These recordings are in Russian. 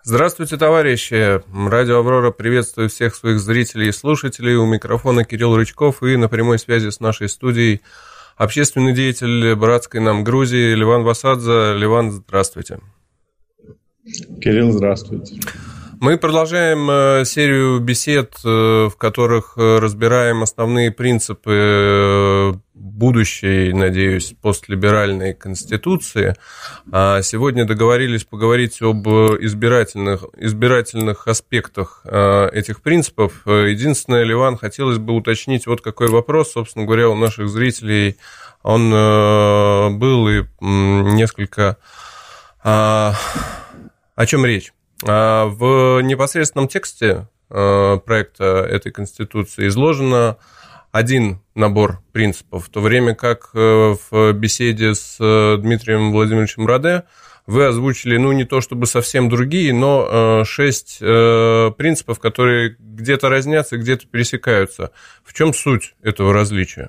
Здравствуйте, товарищи! Радио «Аврора» приветствует всех своих зрителей и слушателей. У микрофона Кирилл Рычков и на прямой связи с нашей студией общественный деятель братской нам Грузии Леван Васадзе. Леван, здравствуйте. Кирилл, здравствуйте. Мы продолжаем серию бесед, в которых разбираем основные принципы будущей, надеюсь, постлиберальной конституции. А сегодня договорились поговорить об избирательных аспектах этих принципов. Единственное, Леван, хотелось бы уточнить вот какой вопрос, собственно говоря, у наших зрителей. Он был и несколько... О чем речь? В непосредственном тексте проекта этой Конституции изложено один набор принципов, в то время как в беседе с Дмитрием Владимировичем Раде вы озвучили, не то чтобы совсем другие, но 6 принципов, которые где-то разнятся, где-то пересекаются. В чем суть этого различия?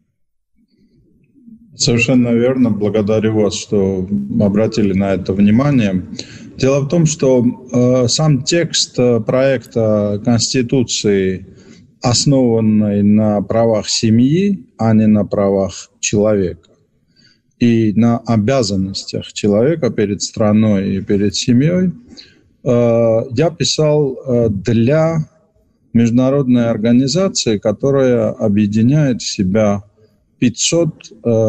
Совершенно верно. Благодарю вас, что обратили на это внимание. Дело в том, что сам текст проекта Конституции, основанный на правах семьи, а не на правах человека, и на обязанностях человека перед страной и перед семьей, я писал для международной организации, которая объединяет в себя 500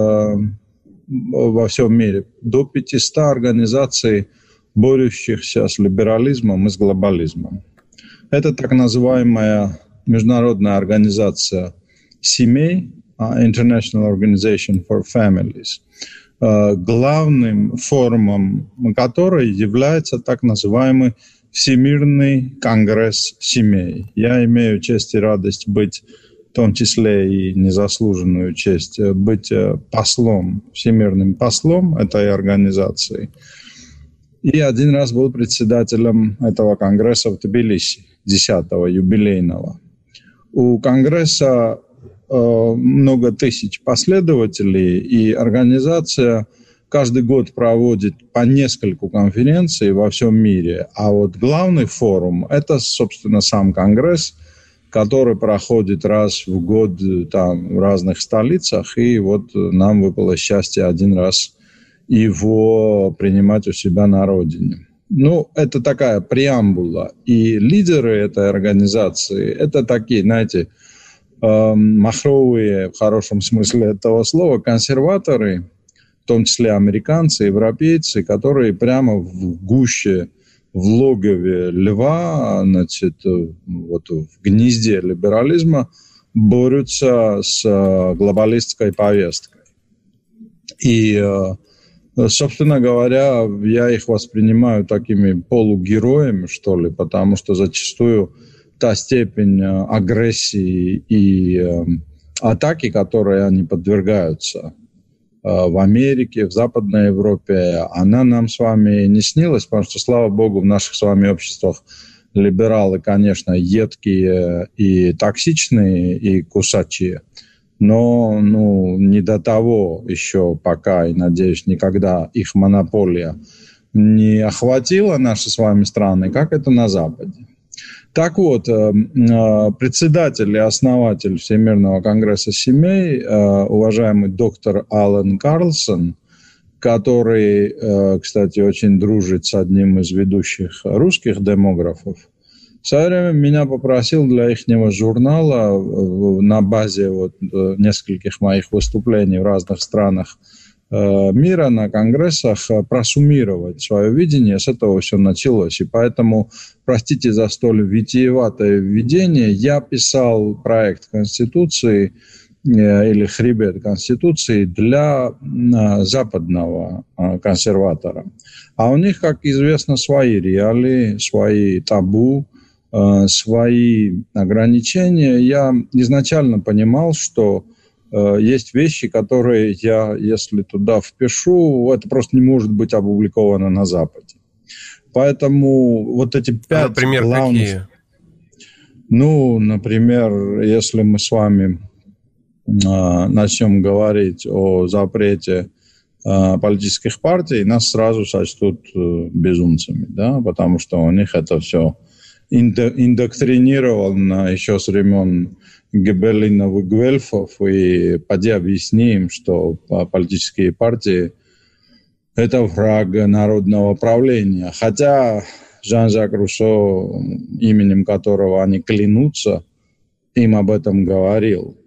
во всем мире, до 500 организаций, борющихся с либерализмом и с глобализмом. Это так называемая международная организация семей, International Organization for Families, главным форумом которой является так называемый Всемирный конгресс семей. Я имею честь и радость быть, в том числе и незаслуженную честь, быть послом, всемирным послом этой организации. И один раз был председателем этого конгресса в Тбилиси, 10-го, юбилейного. У конгресса много тысяч последователей, и организация каждый год проводит по нескольку конференций во всем мире. А вот главный форум – это, собственно, сам конгресс, который проходит раз в год там, в разных столицах. И вот нам выпало счастье один раз его принимать у себя на родине. Это такая преамбула. И лидеры этой организации, это такие, знаете, махровые, в хорошем смысле этого слова, консерваторы, в том числе американцы, европейцы, которые прямо в гуще, в логове льва, вот в гнезде либерализма борются с глобалистской повесткой. И собственно говоря, я их воспринимаю такими полугероями, что ли, потому что зачастую та степень агрессии и атаки, которой они подвергаются в Америке, в Западной Европе, она нам с вами не снилась, потому что, слава богу, в наших с вами обществах либералы, конечно, едкие и токсичные, и кусачие. Но не до того еще пока, и, надеюсь, никогда их монополия не охватила наши с вами страны, как это на Западе. Так вот, председатель и основатель Всемирного конгресса семей, уважаемый доктор Алан Карлсон, который, кстати, очень дружит с одним из ведущих русских демографов, в свое время меня попросил для ихнего журнала на базе нескольких моих выступлений в разных странах мира на конгрессах просуммировать свое видение. С этого все началось. И поэтому, простите за столь витиеватое введение, я писал проект Конституции или хребет Конституции для западного консерватора. А у них, как известно, свои реалии, свои табу, свои ограничения. Я изначально понимал, что есть вещи, которые я, если туда впишу, это просто не может быть опубликовано на Западе. Поэтому вот эти 5 например, главных... какие? Например, если мы с вами начнем говорить о запрете политических партий, нас сразу сочтут безумцами, да, потому что у них это все индоктринировано еще с времен Гебелинов и Гвельфов, и поди объясни им, что политические партии – это враг народного правления. Хотя Жан-Жак Руссо, именем которого они клянутся, им об этом говорил.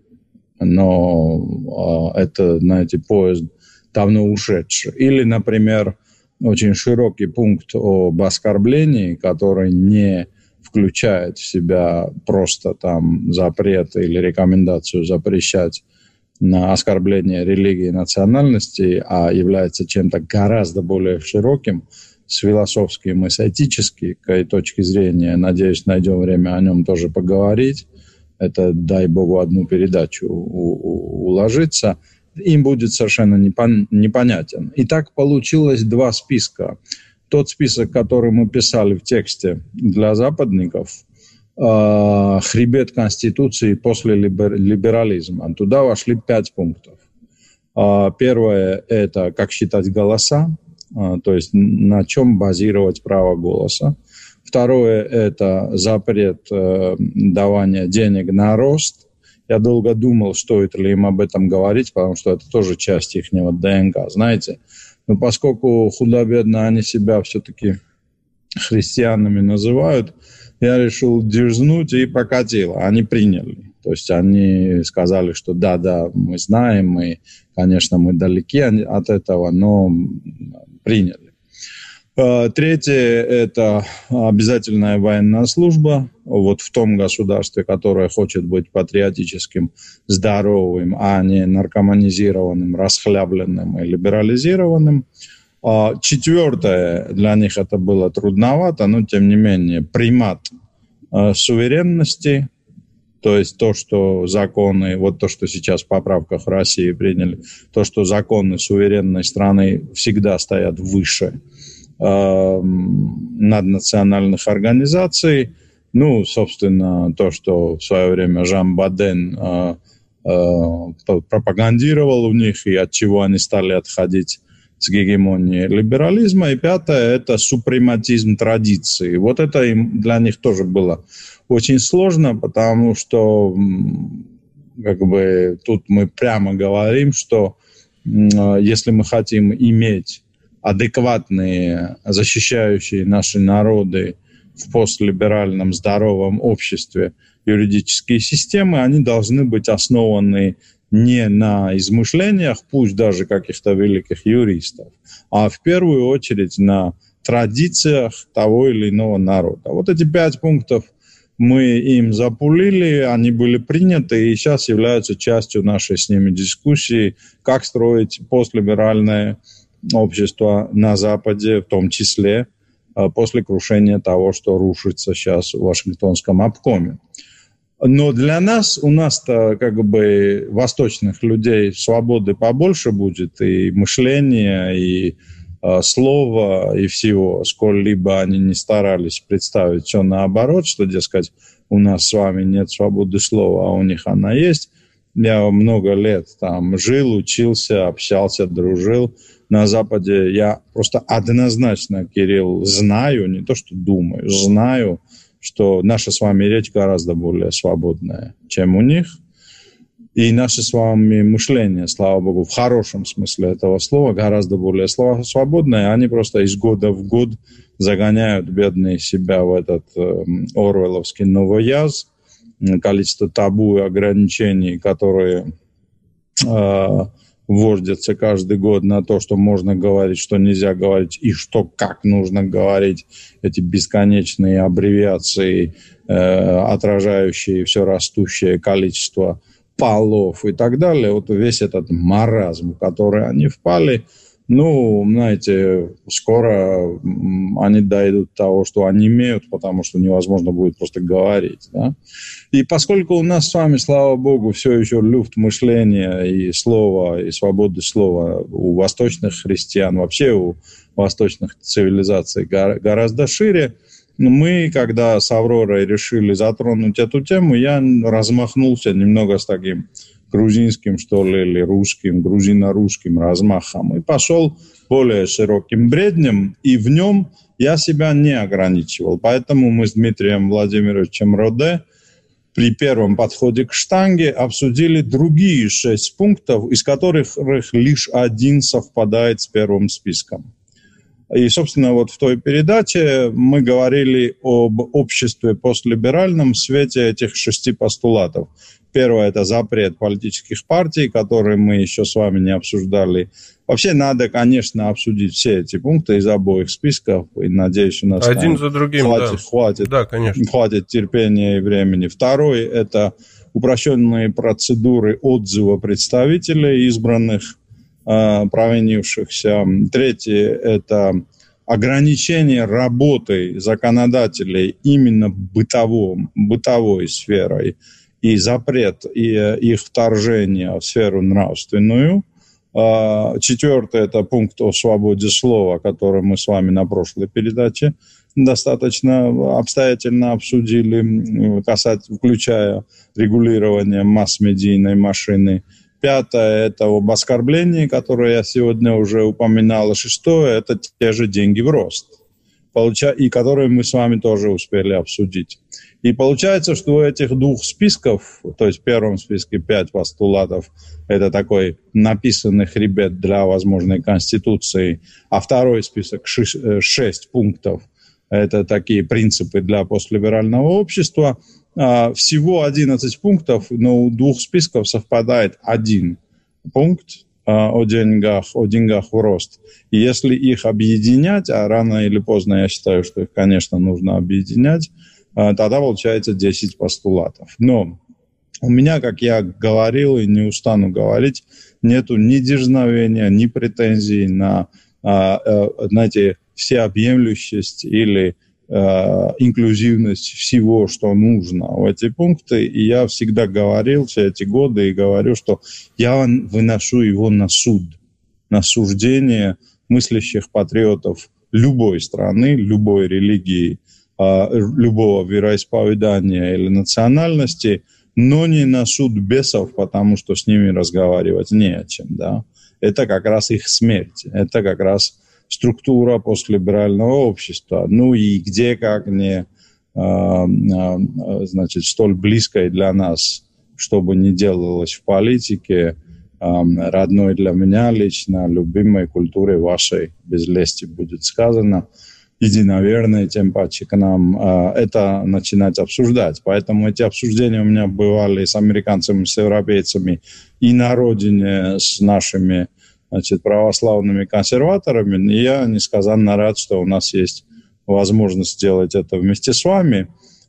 Но это, знаете, поезд давно ушедший. Или, например, очень широкий пункт об оскорблении, который не включает в себя просто там запрет или рекомендацию запрещать на оскорбление религии и национальности, а является чем-то гораздо более широким, с философской и с этической точки зрения. Надеюсь, найдем время о нем тоже поговорить. Это, дай богу, одну передачу уложиться. Им будет совершенно непонятен. И так получилось два списка. Тот список, который мы писали в тексте для западников, хребет Конституции после либерализма. Туда вошли 5 пунктов. Первое – это как считать голоса, то есть на чем базировать право голоса. Второе – это запрет давания денег на рост. Я долго думал, стоит ли им об этом говорить, потому что это тоже часть их ДНК, знаете. Но поскольку худо-бедно они себя все-таки христианами называют, я решил дерзнуть и покатил. Они приняли. То есть они сказали, что да, мы знаем, и, конечно, мы далеки от этого, но приняли. Третье – это обязательная военная служба вот в том государстве, которое хочет быть патриотическим, здоровым, а не наркоманизированным, расхлябленным и либерализированным. Четвертое, для них это было трудновато, но тем не менее, примат суверенности, то есть то, что законы, вот то, что сейчас в поправках в России приняли, то, что законы суверенной страны всегда стоят выше наднациональных организаций. Ну, собственно, то, что в свое время Жан Баден пропагандировал у них, и от чего они стали отходить с гегемонии либерализма. И пятое – это супрематизм традиции. Вот это для них тоже было очень сложно, потому что как бы тут мы прямо говорим, что если мы хотим иметь адекватные, защищающие наши народы в постлиберальном здоровом обществе юридические системы, они должны быть основаны не на измышлениях, пусть даже каких-то великих юристов, а в первую очередь на традициях того или иного народа. Вот эти 5 пунктов мы им запулили, они были приняты и сейчас являются частью нашей с ними дискуссии, как строить постлиберальное общество на Западе, в том числе после крушения того, что рушится сейчас в Вашингтонском обкоме. Но для нас, у нас-то как бы восточных людей свободы побольше будет, и мышления, и слова, и всего, сколь-либо они не старались представить все наоборот, что, дескать, у нас с вами нет свободы слова, а у них она есть. Я много лет там жил, учился, общался, дружил на Западе. Я просто однозначно, Кирилл, знаю, не то что думаю, знаю, что наша с вами речь гораздо более свободная, чем у них. И наше с вами мышление, слава богу, в хорошем смысле этого слова, гораздо более свободное. Они просто из года в год загоняют бедные себя в этот орвелловский новояз. Количество табу и ограничений, которые вводятся каждый год на то, что можно говорить, что нельзя говорить, и что как нужно говорить. Эти бесконечные аббревиации, отражающие все растущее количество полов и так далее. Вот весь этот маразм, в который они впали, ну, знаете, скоро они дойдут до того, что они имеют, потому что невозможно будет просто говорить, да. И поскольку у нас с вами, слава богу, все еще люфт мышления и слова, и свободы слова у восточных христиан, вообще у восточных цивилизаций гораздо шире, мы, когда с Авророй решили затронуть эту тему, я размахнулся немного с таким грузинским, что ли, или русским, грузино-русским размахом. И пошел более широким бреднем, и в нем я себя не ограничивал. Поэтому мы с Дмитрием Владимировичем Роде при первом подходе к штанге обсудили другие 6 пунктов, из которых лишь один совпадает с первым списком. И, собственно, вот в той передаче мы говорили об обществе постлиберальном в свете этих 6 постулатов. Первое – это запрет политических партий, которые мы еще с вами не обсуждали. Вообще надо, конечно, обсудить все эти пункты из обоих списков. И, надеюсь, у нас один за другим, хватит терпения и времени. Второе – это упрощенные процедуры отзыва представителей избранных, провинившихся. Третье – это ограничение работы законодателей именно бытовой сферой и запрет их вторжения в сферу нравственную. Четвертое – это пункт о свободе слова, который мы с вами на прошлой передаче достаточно обстоятельно обсудили, включая регулирование масс-медийной машины. Пятое – это об оскорблении, которое я сегодня уже упоминал. Шестое – это те же деньги в рост, и которые мы с вами тоже успели обсудить. И получается, что у этих двух списков, то есть в первом списке 5 постулатов, это такой написанный хребет для возможной конституции, а второй список 6 пунктов, это такие принципы для постлиберального общества. Всего 11 пунктов, но у двух списков совпадает один пункт о деньгах в рост. И если их объединять, а рано или поздно я считаю, что их, конечно, нужно объединять, тогда получается 10 постулатов. Но у меня, как я говорил и не устану говорить, нету ни дерзновения, ни претензий на, знаете, всеобъемлющесть или инклюзивность всего, что нужно в эти пункты. И я всегда говорил все эти годы и говорю, что я выношу его на суд, на суждение мыслящих патриотов любой страны, любой религии, любого вероисповедания или национальности, но не на суд бесов, потому что с ними разговаривать не о чем. Да? Это как раз их смерть, это как раз структура постлиберального общества. Ну и где, как не, значит, столь близкой для нас, чтобы не делалось в политике, родной для меня лично, любимой культурой вашей, без лести будет сказано, единоверной, тем паче к нам это начинать обсуждать. Поэтому эти обсуждения у меня бывали с американцами, с европейцами и на родине с нашими, значит, православными консерваторами. И я несказанно рад, что у нас есть возможность сделать это вместе с вами.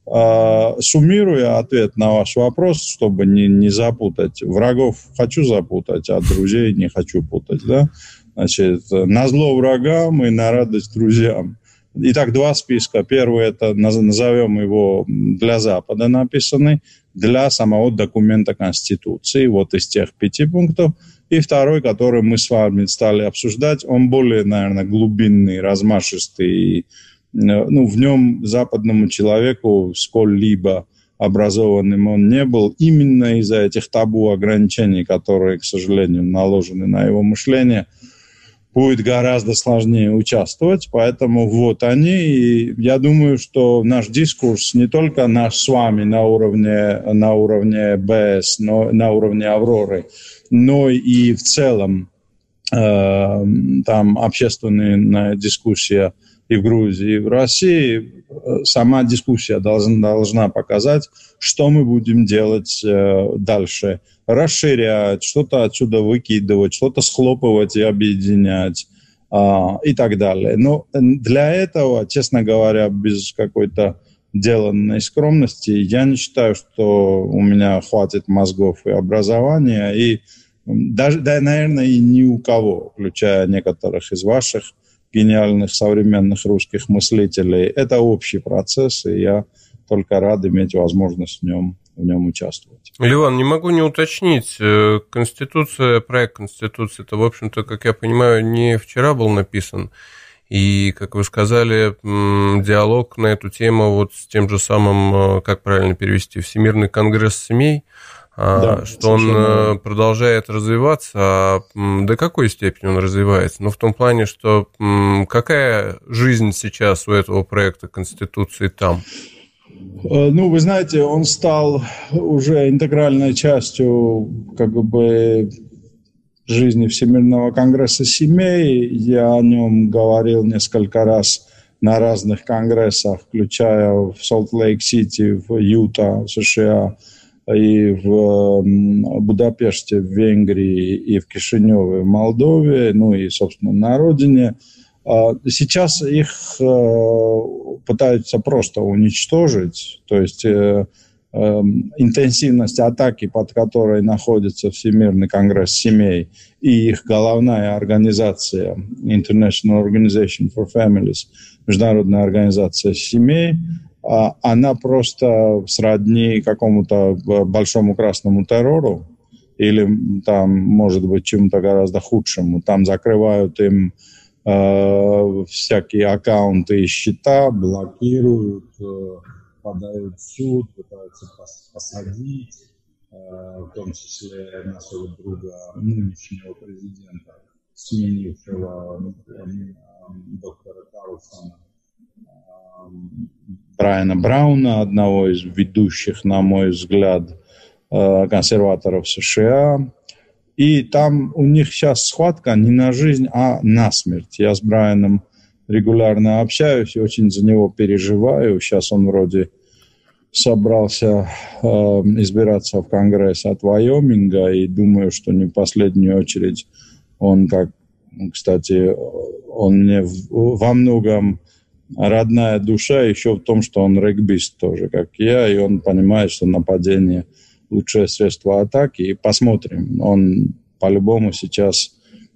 Суммируя ответ на ваш вопрос, чтобы не запутать. Врагов хочу запутать, а друзей не хочу путать. Да? Значит, назло врагам и на радость друзьям. Итак, 2 списка. Первый, это назовем его для Запада написанный, для самого документа Конституции, вот из тех 5 пунктов. И второй, который мы с вами стали обсуждать, он более, наверное, глубинный, размашистый. Ну, в нем западному человеку, сколь-либо образованным он не был, именно из-за этих табу ограничений, которые, к сожалению, наложены на его мышление, будет гораздо сложнее участвовать. Поэтому вот они. И я думаю, что наш дискурс не только наш с вами на уровне БС, но на уровне Авроры, но и в целом там общественная дискуссия и в Грузии, и в России. Сама дискуссия должна показать, что мы будем делать дальше. Расширять, что-то отсюда выкидывать, что-то схлопывать и объединять и так далее. Но для этого, честно говоря, без какой-то деланной скромности, я не считаю, что у меня хватит мозгов и образования, и даже, да, наверное, и ни у кого, включая некоторых из ваших гениальных современных русских мыслителей. Это общий процесс, и я только рад иметь возможность в нем участвовать. Ливан, не могу не уточнить, проект Конституции, это, в общем-то, как я понимаю, не вчера был написан, и, как вы сказали, диалог на эту тему вот с тем же самым, как правильно перевести, Всемирный конгресс семей, что он продолжает развиваться. А до какой степени он развивается? Ну, в том плане, что какая жизнь сейчас у этого проекта Конституции там? Ну, вы знаете, он стал уже интегральной частью жизни Всемирного конгресса семей. Я о нем говорил несколько раз на разных конгрессах, включая в Солт-Лейк-Сити, в Юта, в США, и в Будапеште, в Венгрии, и в Кишиневе, в Молдове, ну и, собственно, на родине. Сейчас их пытаются просто уничтожить, то есть интенсивность атаки, под которой находится Всемирный конгресс семей, и их головная организация International Organization for Families, Международная организация семей, она просто сродни какому-то большому красному террору или там, может быть, чему-то гораздо худшему. Там закрывают им всякие аккаунты и счета, блокируют, подают в суд, пытаются посадить, в том числе нашего друга, нынешнего президента, сменившего доктора Карлсона, Брайана Брауна, одного из ведущих, на мой взгляд, консерваторов США. И там у них сейчас схватка не на жизнь, а на смерть. Я с Брайаном регулярно общаюсь и очень за него переживаю. Сейчас он вроде собрался избираться в Конгресс от Вайоминга, и думаю, что не в последнюю очередь он, кстати, он мне во многом родная душа еще в том, что он регбист тоже, как я, и он понимает, что нападение – лучшее средство атаки, и посмотрим. Он по-любому сейчас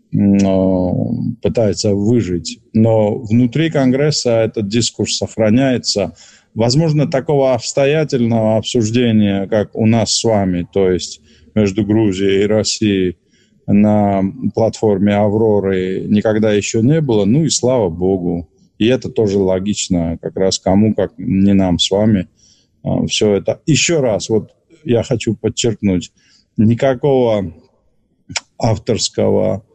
пытается выжить. Но внутри Конгресса этот дискурс сохраняется. Возможно, такого обстоятельного обсуждения, как у нас с вами, то есть между Грузией и Россией на платформе «Авроры» никогда еще не было, ну и слава богу. И это тоже логично, как раз кому, как не нам с вами, все это. Еще раз, вот я хочу подчеркнуть, никакого авторского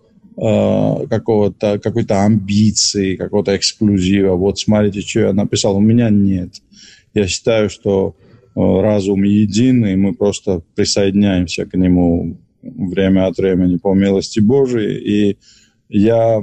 какой-то амбиции, какого-то эксклюзива. Вот смотрите, что я написал. У меня нет. Я считаю, что разум един, и мы просто присоединяемся к нему время от времени по милости Божией. И я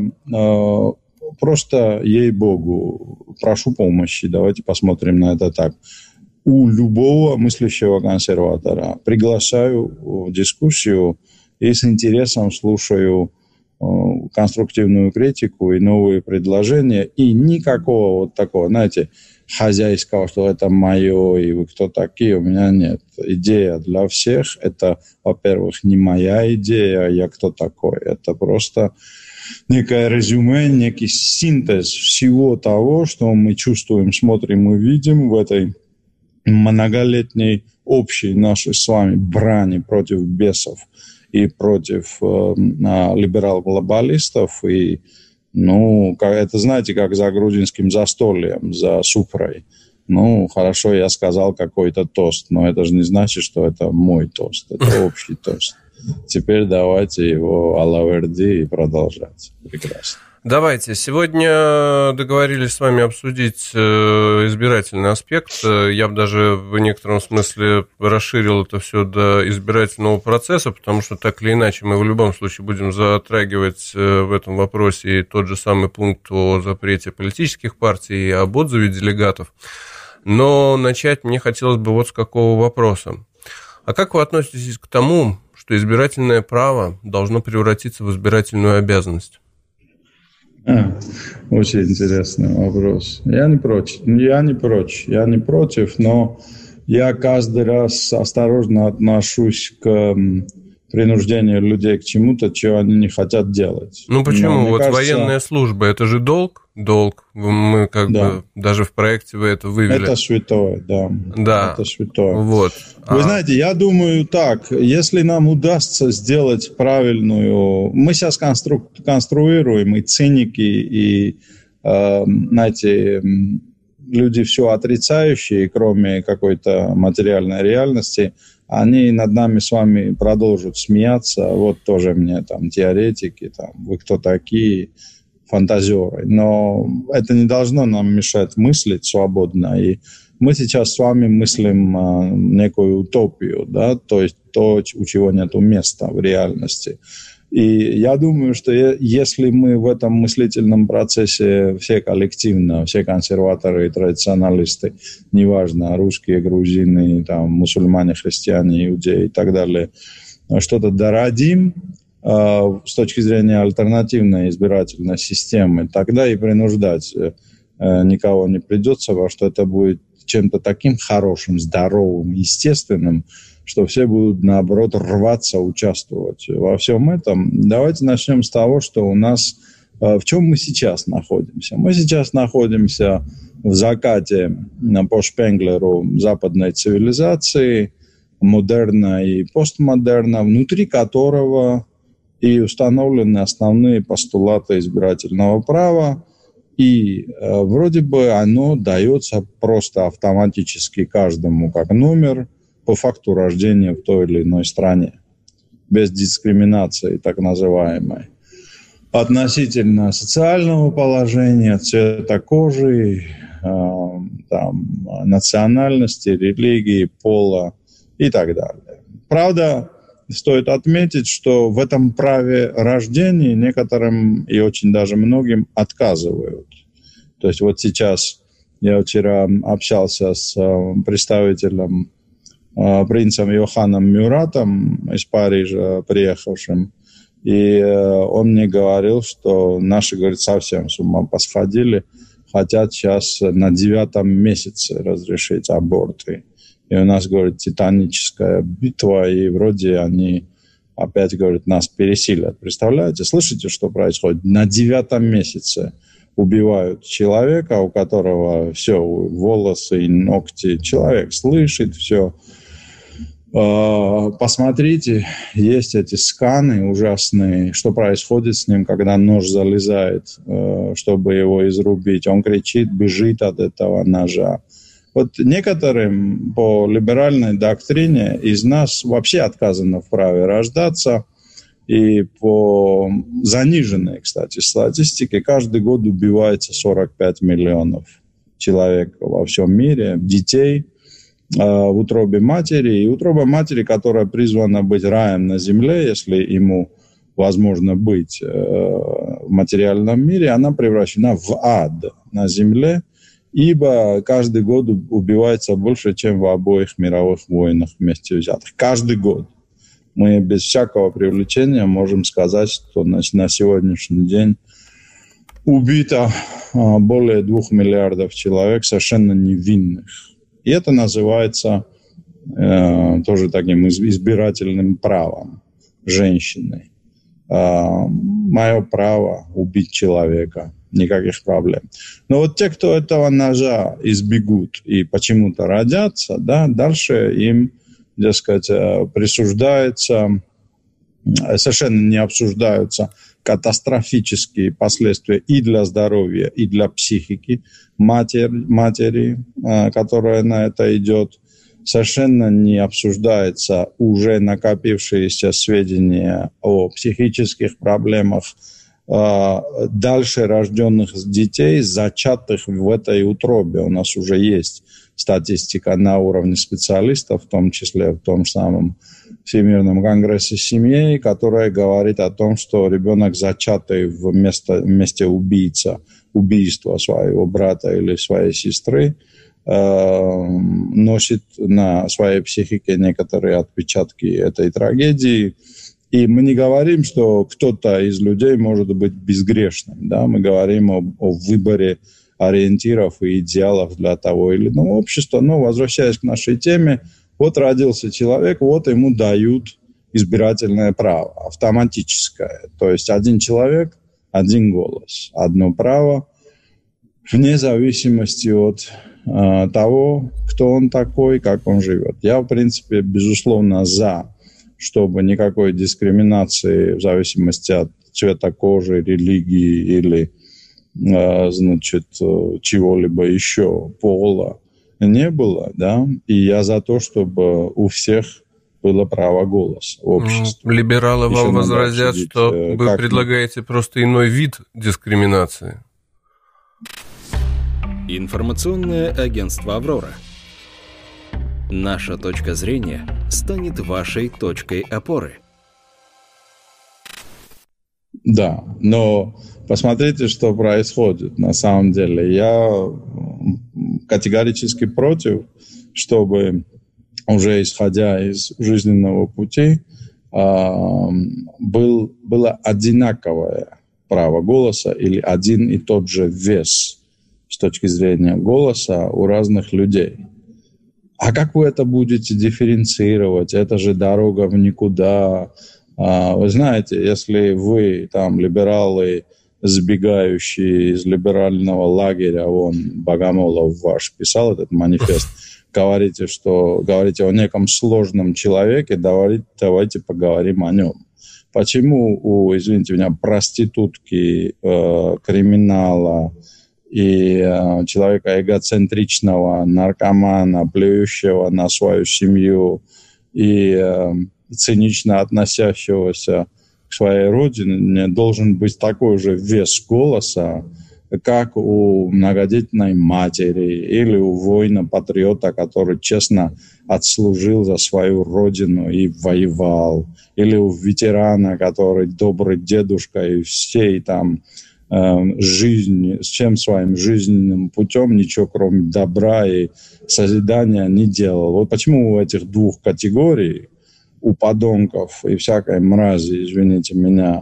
просто, ей-богу, прошу помощи. Давайте посмотрим на это так. У любого мыслящего консерватора приглашаю в дискуссию и с интересом слушаю конструктивную критику и новые предложения. И никакого вот такого, знаете, хозяйского, что это мое, и вы кто такие, у меня нет. Идея для всех – это, во-первых, не моя идея, я кто такой. Это просто некое резюме, некий синтез всего того, что мы чувствуем, смотрим и видим в этой многолетней общей нашей с вами брани против бесов и против либерал-глобалистов. И, ну, это, знаете, как за грузинским застольем, за суфрой. Ну, хорошо, я сказал какой-то тост, но это же не значит, что это мой тост. Это общий тост. Теперь давайте его алаверди и продолжать. Прекрасно. Давайте. Сегодня договорились с вами обсудить избирательный аспект. Я бы даже в некотором смысле расширил это все до избирательного процесса, потому что так или иначе мы в любом случае будем затрагивать в этом вопросе и тот же самый пункт о запрете политических партий и об отзыве делегатов. Но начать мне хотелось бы вот с какого вопроса. А как вы относитесь к тому, что избирательное право должно превратиться в избирательную обязанность? Очень интересный вопрос. Я не против, но я каждый раз осторожно отношусь к принуждению людей к чему-то, чего они не хотят делать. Ну почему? Вот кажется, военная служба, это же долг. Мы бы даже в проекте вы это вывели. Это святое, да. Это святое. Вот. Вы знаете, я думаю так, если нам удастся сделать правильную... Мы сейчас конструируем и циники, и, знаете, люди все отрицающие, кроме какой-то материальной реальности, они над нами с вами продолжат смеяться. Вот тоже мне там теоретики, там, вы кто такие, фантазеры. Но это не должно нам мешать мыслить свободно. И мы сейчас с вами мыслим некую утопию, да, то есть то, у чего нет места в реальности. И я думаю, что если мы в этом мыслительном процессе все коллективно, все консерваторы и традиционалисты, неважно, русские, грузины, там, мусульмане, христиане, иудеи и так далее, что-то дородим с точки зрения альтернативной избирательной системы, тогда и принуждать никого не придется, во что это будет чем-то таким хорошим, здоровым, естественным, что все будут, наоборот, рваться, участвовать во всем этом. Давайте начнем с того, что у нас... В чем мы сейчас находимся? Мы сейчас находимся в закате по Шпенглеру западной цивилизации, модерна и постмодерна, внутри которого и установлены основные постулаты избирательного права, и вроде бы оно дается просто автоматически каждому как номер по факту рождения в той или иной стране, без дискриминации так называемой. Относительно социального положения, цвета кожи, там, национальности, религии, пола и так далее. Правда, стоит отметить, что в этом праве рождения некоторым и очень даже многим отказывают. То есть вот сейчас я вчера общался с представителем, принцем Йоханом Мюратом из Парижа, приехавшим, и он мне говорил, что наши, говорит, совсем с ума посходили, хотят сейчас на 9-м месяце разрешить аборты. И у нас, говорит, титаническая битва, и вроде они опять, говорит, нас пересилят. Представляете, слышите, что происходит? На 9-м месяце убивают человека, у которого все, волосы и ногти. Человек слышит все. Посмотрите, есть эти сканы ужасные, что происходит с ним, когда нож залезает, чтобы его изрубить. Он кричит, бежит от этого ножа. Вот некоторым по либеральной доктрине из нас вообще отказано в праве рождаться. И по заниженной, кстати, статистике каждый год убивается 45 миллионов человек во всем мире, детей в утробе матери. И утроба матери, которая призвана быть раем на земле, если ему возможно быть в материальном мире, она превращена в ад на земле, ибо каждый год убивается больше, чем в обоих мировых войнах вместе взятых. Каждый год. Мы без всякого привлечения можем сказать, что на сегодняшний день убито более 2 миллиардов человек совершенно невинных. И это называется тоже таким избирательным правом женщины. Мое право убить человека. Никаких проблем. Но вот те, кто этого ножа избегут и почему-то родятся, да, дальше им, дескать, присуждается, совершенно не обсуждаются катастрофические последствия и для здоровья, и для психики матери, которая на это идет. Совершенно не обсуждается уже накопившиеся сведения о психических проблемах дальше рожденных детей, зачатых в этой утробе. У нас уже есть статистика на уровне специалистов, в том числе в том самом Всемирном конгрессе семей, которая говорит о том, что ребенок, зачатый в месте убийства своего брата или своей сестры, носит на своей психике некоторые отпечатки этой трагедии. И мы не говорим, что кто-то из людей может быть безгрешным. Да? Мы говорим о выборе ориентиров и идеалов для того или иного общества. Но, возвращаясь к нашей теме, вот родился человек, вот ему дают избирательное право, автоматическое. То есть один человек, один голос, одно право, вне зависимости от того, кто он такой, как он живет. Я, в принципе, безусловно, за, чтобы никакой дискриминации в зависимости от цвета кожи, религии или значит, чего-либо еще, пола, не было, да, и я за то, чтобы у всех было право голоса в обществе. Либералы Еще вам надо возразят, обсудить, что вы предлагаете просто иной вид дискриминации. Информационное агентство «Аврора». Наша точка зрения станет вашей точкой опоры. Да, но посмотрите, что происходит на самом деле. Я категорически против, чтобы, уже исходя из жизненного пути, было одинаковое право голоса или один и тот же вес с точки зрения голоса у разных людей. А как вы это будете дифференцировать? Это же дорога в никуда. Вы знаете, если вы, там, либералы, сбегающие из либерального лагеря, вон, Богомолов ваш писал этот манифест, говорите о неком сложном человеке, давайте поговорим о нем. Почему извините меня, проститутки, криминала и человека эгоцентричного, наркомана, плюющего на свою семью и цинично относящегося к своей родине должен быть такой же вес голоса, как у многодетной матери или у воина-патриота, который честно отслужил за свою родину и воевал, или у ветерана, который добрый дедушка и всей там жизни, всем своим жизненным путем ничего кроме добра и созидания не делал. Вот почему у этих двух категорий, у подонков и всякой мрази, извините меня,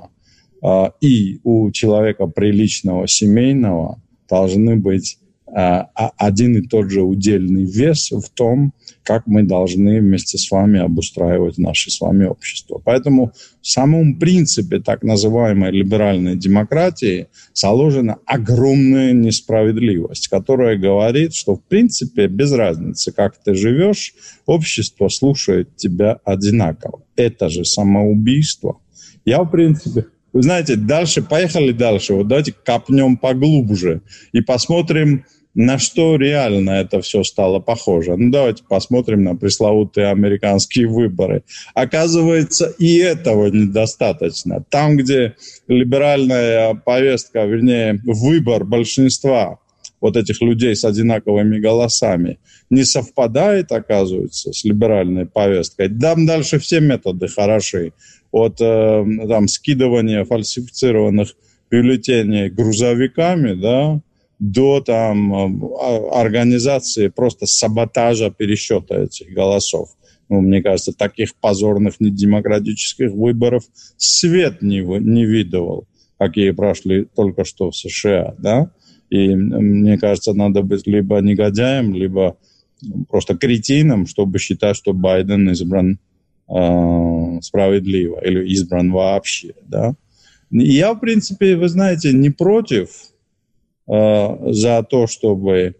и у человека приличного, семейного должны быть один и тот же удельный вес в том, как мы должны вместе с вами обустраивать наше с вами общество. Поэтому в самом принципе так называемой либеральной демократии заложена огромная несправедливость, которая говорит, что в принципе без разницы, как ты живешь, общество слушает тебя одинаково. Это же самоубийство. Я в принципе... Вы знаете, поехали дальше. Вот давайте копнем поглубже и посмотрим, на что реально это все стало похоже. Давайте посмотрим на пресловутые американские выборы. Оказывается, и этого недостаточно. Там, где либеральная повестка, вернее, выбор большинства вот этих людей с одинаковыми голосами не совпадает, оказывается, с либеральной повесткой. Там дальше все методы хороши. От там, скидывания фальсифицированных бюллетеней грузовиками, да, до там, организации просто саботажа пересчета этих голосов. Мне кажется, таких позорных недемократических выборов свет не видывал, какие прошли только что в США. Да? И мне кажется, надо быть либо негодяем, либо просто кретином, чтобы считать, что Байден избран справедливо или избран вообще, да. Я, в принципе, вы знаете, не против за то, чтобы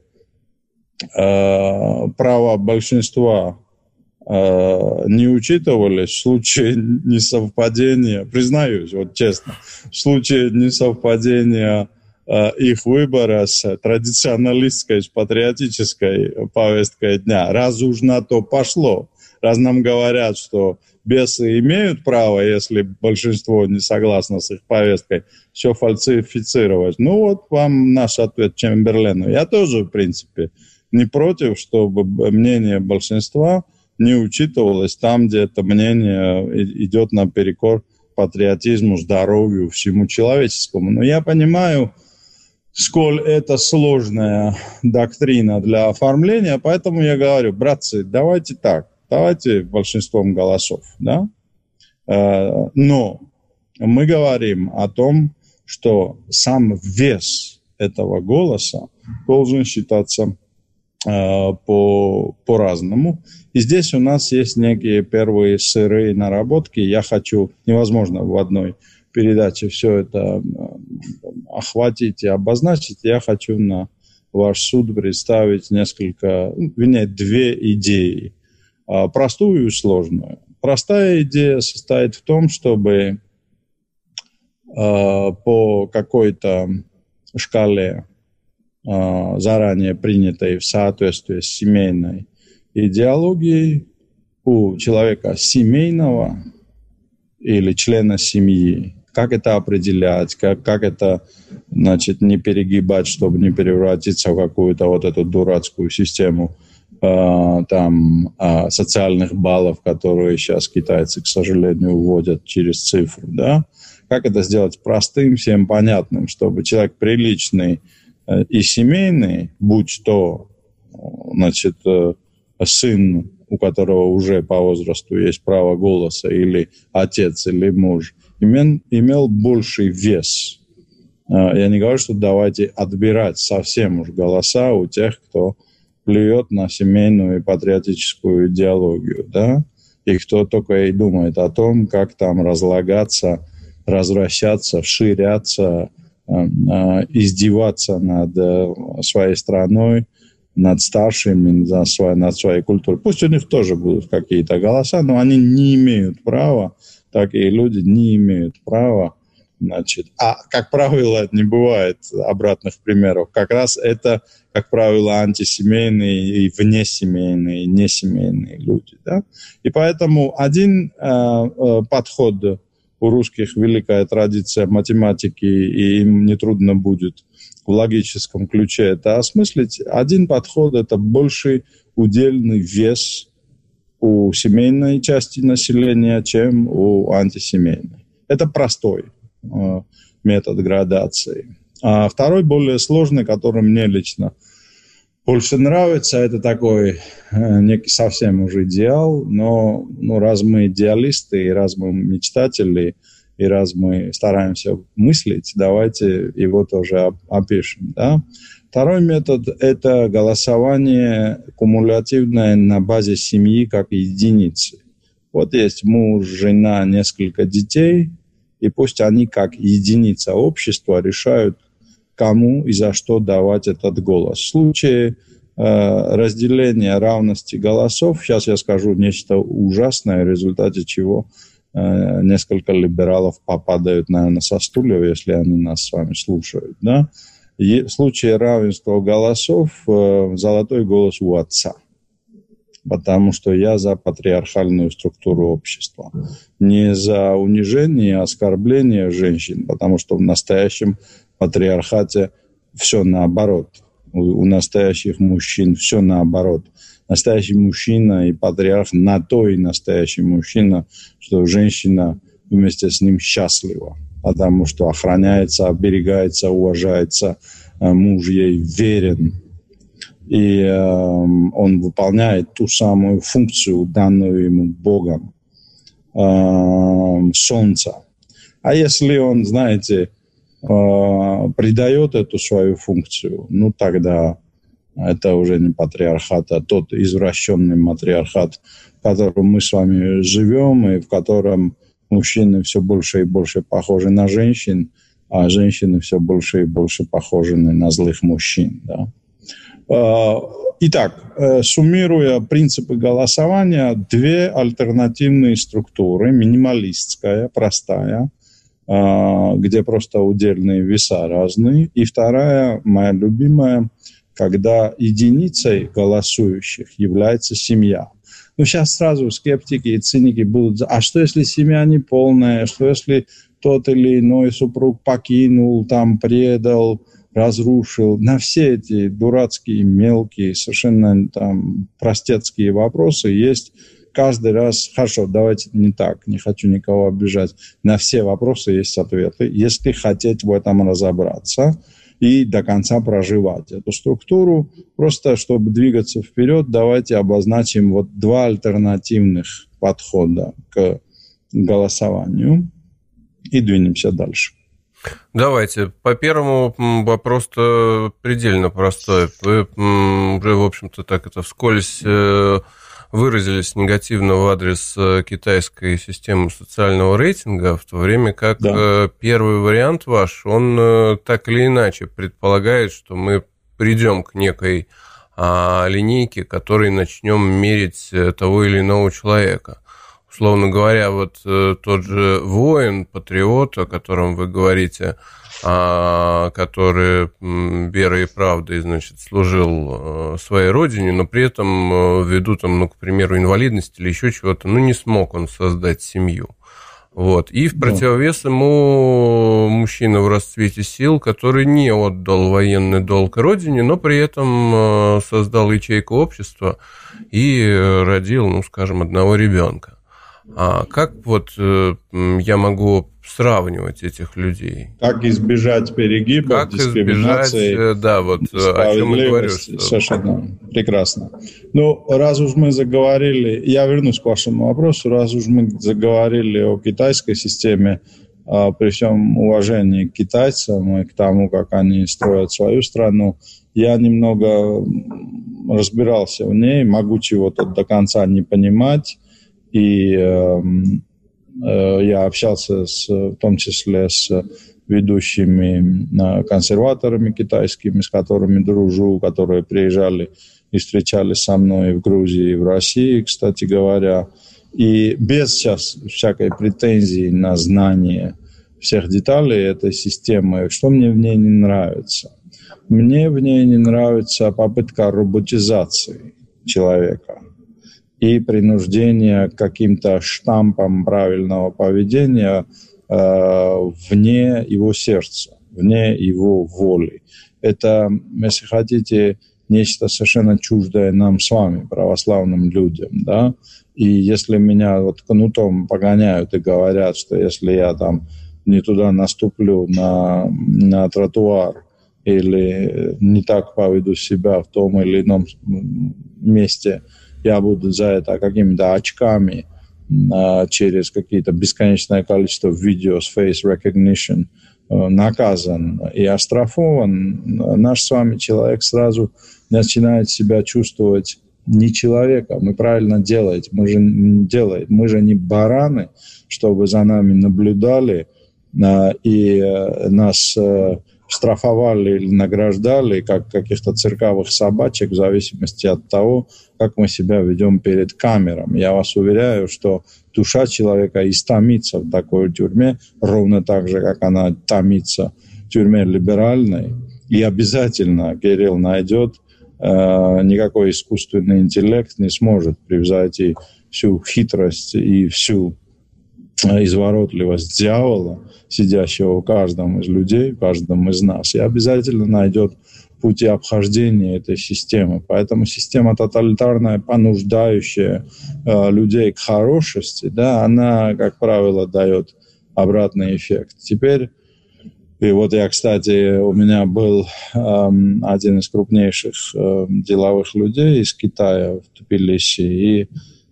права большинства не учитывались в случае несовпадения, признаюсь, вот честно, в случае несовпадения их выбора с традиционалистской, с патриотической повесткой дня. Раз уж на то пошло, раз нам говорят, что бесы имеют право, если большинство не согласно с их повесткой, все фальсифицировать. Ну вот вам наш ответ Чемберлену. Я тоже, в принципе, не против, чтобы мнение большинства не учитывалось там, где это мнение идет наперекор патриотизму, здоровью, всему человеческому. Но я понимаю, сколь это сложная доктрина для оформления, поэтому я говорю, братцы, давайте так. Давайте большинством голосов, да? Но мы говорим о том, что сам вес этого голоса должен считаться по-разному. И здесь у нас есть некие первые сырые наработки. Невозможно в одной передаче все это охватить и обозначить. Я хочу на ваш суд представить две идеи. Простую и сложную. Простая идея состоит в том, чтобы по какой-то шкале, заранее принятой в соответствии с семейной идеологией, у человека семейного или члена семьи. Как это определять, как это, значит, не перегибать, чтобы не превратиться в какую-то вот эту дурацкую систему социальных баллов, которые сейчас китайцы, к сожалению, вводят через цифру, да? Как это сделать простым, всем понятным, чтобы человек приличный и семейный, будь то, значит, сын, у которого уже по возрасту есть право голоса, или отец, или муж, имел больший вес. Я не говорю, что давайте отбирать совсем уж голоса у тех, кто плюет на семейную и патриотическую идеологию, да, и кто только и думает о том, как там разлагаться, развращаться, вширяться, издеваться над своей страной, над старшими, над своей культурой. Пусть у них тоже будут какие-то голоса, но они не имеют права, такие люди не имеют права, значит, как правило, не бывает обратных примеров. Как раз это, как правило, антисемейные и внесемейные, и несемейные люди. Да? И поэтому один подход у русских, великая традиция математики, и им нетрудно будет в логическом ключе это осмыслить. Один подход – это больший удельный вес у семейной части населения, чем у антисемейной. Это простой метод градации. А второй, более сложный, который мне лично больше нравится, это такой некий совсем уже идеал, но раз мы идеалисты, и раз мы мечтатели, и раз мы стараемся мыслить, давайте его тоже опишем. Да? Второй метод – это голосование кумулятивное на базе семьи как единицы. Вот есть муж, жена, несколько детей, и пусть они как единица общества решают, кому и за что давать этот голос. В случае разделения равности голосов, сейчас я скажу нечто ужасное, в результате чего несколько либералов попадают, наверное, со стульев, если они нас с вами слушают. Да? В случае равенства голосов золотой голос у отца. Потому что я за патриархальную структуру общества. Не за унижение и оскорбление женщин, потому что в настоящем патриархате все наоборот. У настоящих мужчин все наоборот. Настоящий мужчина и патриарх на то и настоящий мужчина, что женщина вместе с ним счастлива, потому что охраняется, оберегается, уважается, муж ей верен. И он выполняет ту самую функцию, данную ему Богом, солнца. А если он, знаете, придает эту свою функцию, ну тогда это уже не патриархат, а тот извращенный матриархат, в котором мы с вами живем, и в котором мужчины все больше и больше похожи на женщин, а женщины все больше и больше похожи на злых мужчин. Да? Итак, суммируя принципы голосования, две альтернативные структуры. Минималистская, простая, где просто удельные веса разные. И вторая, моя любимая, когда единицей голосующих является семья. Ну, сейчас сразу скептики и циники будут: а что, если семья не полная? Что, если тот или иной супруг покинул, там, предал, разрушил? На все эти дурацкие, мелкие, совершенно там простецкие вопросы есть каждый раз. Хорошо, давайте не так, не хочу никого обижать. На все вопросы есть ответы, если хотеть в этом разобраться и до конца проживать эту структуру. Просто, чтобы двигаться вперед, давайте обозначим вот два альтернативных подхода к голосованию и двинемся дальше. Давайте. По первому вопрос-то предельно простой. Вы уже, в общем-то, так это вскользь выразились негативно в адрес китайской системы социального рейтинга, в то время как первый вариант ваш, он так или иначе предполагает, что мы придем к некой линейке, которой начнем мерить того или иного человека. условно говоря, вот тот же воин, патриот, о котором вы говорите, который верой и правдой, значит, служил своей родине, но при этом ввиду, там, ну, к примеру, инвалидности или еще чего-то, ну, не смог он создать семью. Вот. И в противовес ему мужчина в расцвете сил, который не отдал военный долг родине, но при этом создал ячейку общества и родил, ну, скажем, одного ребенка. А как вот я могу сравнивать этих людей? Как избежать перегибов, дискриминации, да, вот о чем я говорю. Совершенно прекрасно. Ну, раз уж мы заговорили, я вернусь к вашему вопросу, раз уж мы заговорили о китайской системе, при всем уважении к китайцам и к тому, как они строят свою страну, я немного разбирался в ней, могу чего-то до конца не понимать. И я общался в том числе с ведущими консерваторами китайскими, с которыми дружу, которые приезжали и встречались со мной в Грузии и в России, кстати говоря. И без сейчас всякой претензии на знание всех деталей этой системы, что мне в ней не нравится? Мне в ней не нравится попытка роботизации человека и принуждение к каким-то штампам правильного поведения вне его сердца, вне его воли. Это, если хотите, нечто совершенно чуждое нам с вами, православным людям, да? И если меня вот кнутом погоняют и говорят, что если я там не туда наступлю на тротуар или не так поведу себя в том или ином месте, я буду за это какими-то очками через какие-то бесконечное количество видео с face recognition наказан и оштрафован, наш с вами человек сразу начинает себя чувствовать не человеком. Мы правильно делаем. Мы же не бараны, чтобы за нами наблюдали и нас штрафовали или награждали, как каких-то цирковых собачек, в зависимости от того, как мы себя ведем перед камерами. Я вас уверяю, что душа человека истомится в такой тюрьме, ровно так же, как она томится в тюрьме либеральной. И обязательно Кирилл найдет, никакой искусственный интеллект не сможет превзойти всю хитрость и всю изворотливость дьявола, сидящего в каждом из людей, в каждом из нас, и обязательно найдет пути обхождения этой системы. Поэтому система тоталитарная, понуждающая людей к хорошести, да, она, как правило, дает обратный эффект. Теперь, и вот я, кстати, у меня был один из крупнейших деловых людей из Китая в Тбилиси, и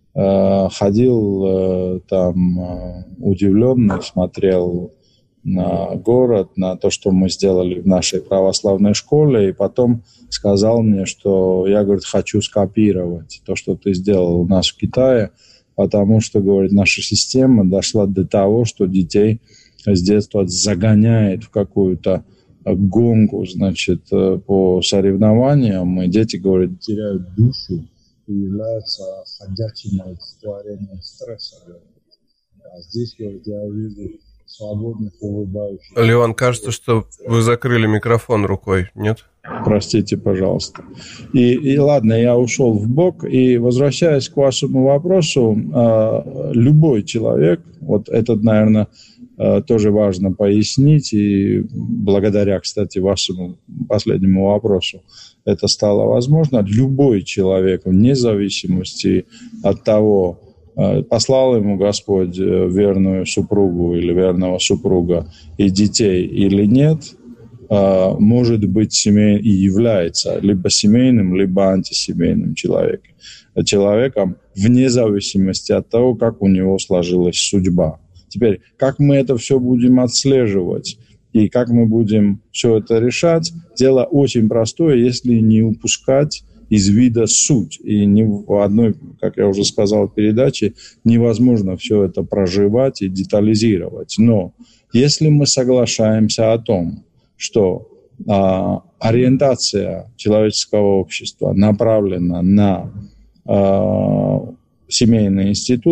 ходил там удивленный, смотрел на город, на то, что мы сделали в нашей православной школе, и потом сказал мне, что я, говорит, хочу скопировать то, что ты сделал у нас в Китае, потому что, говорит, наша система дошла до того, что детей с детства загоняет в какую-то гонку, значит, по соревнованиям, и дети, говорит, теряют душу и являются ходячим олицетворением стресса. А здесь, говорит, я вижу свободных, улыбающихся. Леон, кажется, что вы закрыли микрофон рукой, нет? Простите, пожалуйста. И ладно, я ушел в бок. И возвращаясь к вашему вопросу, любой человек, вот этот, наверное, тоже важно пояснить, и благодаря, кстати, вашему последнему вопросу это стало возможно. Любой человек, вне зависимости от того, послал ему Господь верную супругу или верного супруга и детей или нет, может быть и является либо семейным, либо антисемейным человеком, вне зависимости от того, как у него сложилась судьба. Теперь, как мы это все будем отслеживать и как мы будем все это решать, дело очень простое, если не упускать из вида суть. И ни в одной, как я уже сказал в передаче, невозможно все это проживать и детализировать. Но если мы соглашаемся о том, что ориентация человеческого общества направлена на семейный институт,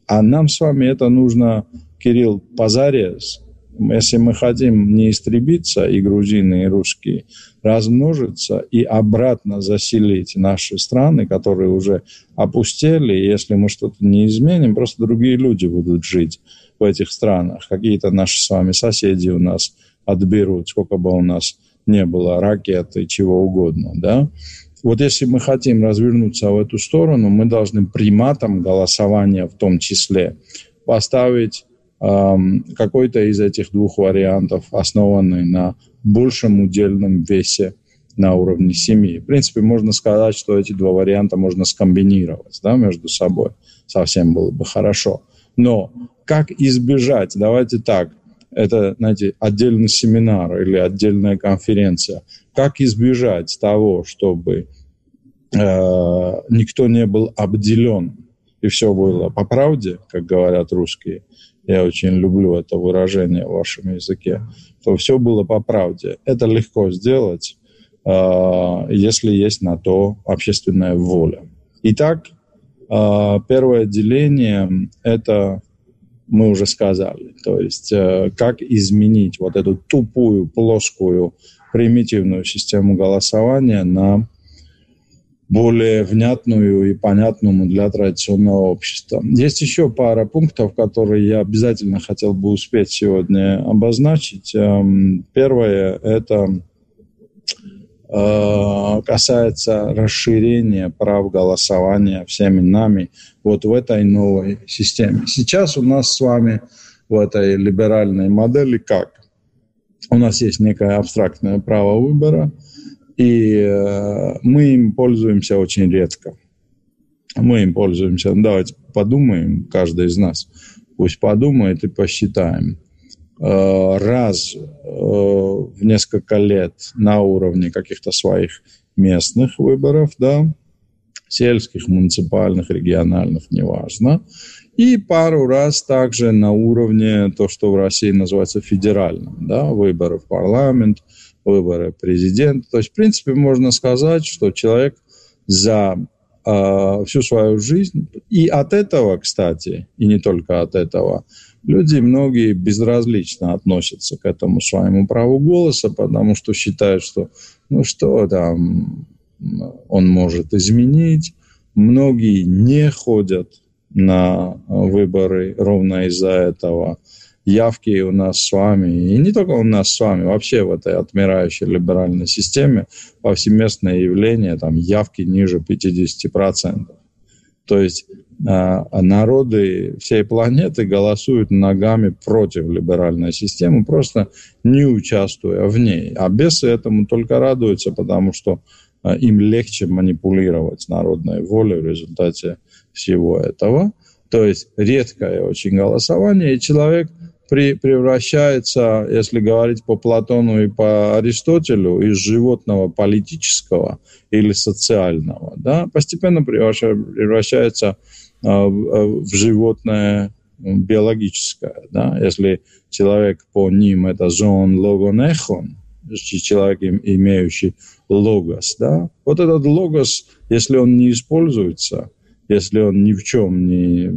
А нам с вами это нужно, Кирилл, позарез. Если мы хотим не истребиться, и грузины, и русские, размножиться и обратно заселить наши страны, которые уже опустели, и если мы что-то не изменим, просто другие люди будут жить в этих странах. Какие-то наши с вами соседи у нас отберут, сколько бы у нас не было ракет и чего угодно, да? Вот если мы хотим развернуться в эту сторону, мы должны приматом голосования в том числе поставить какой-то из этих двух вариантов, основанный на большем удельном весе на уровне семьи. В принципе, можно сказать, что эти два варианта можно скомбинировать, да, между собой. Совсем было бы хорошо. Но как избежать? Давайте так. Это, знаете, отдельный семинар или отдельная конференция. Как избежать того, чтобы никто не был обделен и все было по правде, как говорят русские? Я очень люблю это выражение в вашем языке. То все было по правде. Это легко сделать, если есть на то общественная воля. Итак, первое деление – это мы уже сказали. То есть как изменить вот эту тупую, плоскую, примитивную систему голосования на более внятную и понятную для традиционного общества. Есть еще пара пунктов, которые я обязательно хотел бы успеть сегодня обозначить. Первое – это касается расширения прав голосования всеми нами вот в этой новой системе. Сейчас у нас с вами в этой либеральной модели как? У нас есть некое абстрактное право выбора, и мы им пользуемся очень редко. Мы им пользуемся. Давайте подумаем, каждый из нас пусть подумает и посчитаем. Раз в несколько лет на уровне каких-то своих местных выборов, да, сельских, муниципальных, региональных, неважно. И пару раз также на уровне, то, что в России называется федеральным, да, выборы в парламент, выборы президента. То есть, в принципе, можно сказать, что человек за всю свою жизнь, и от этого, кстати, и не только от этого, люди многие безразлично относятся к этому своему праву голоса, потому что считают, что ну что там он может изменить. Многие не ходят на выборы ровно из-за этого. Явки у нас с вами, и не только у нас с вами, вообще в этой отмирающей либеральной системе повсеместное явление, там явки ниже 50%. То есть народы всей планеты голосуют ногами против либеральной системы, просто не участвуя в ней. А бесы этому только радуются, потому что им легче манипулировать народной волей в результате всего этого. То есть редкое очень голосование, и человек превращается, если говорить по Платону и по Аристотелю, из животного политического или социального, да, постепенно превращается в животное биологическое. Да. Если человек по ним это зоон логонехон, человек, имеющий логос, да, вот этот логос, если он не используется, если он ни в чем не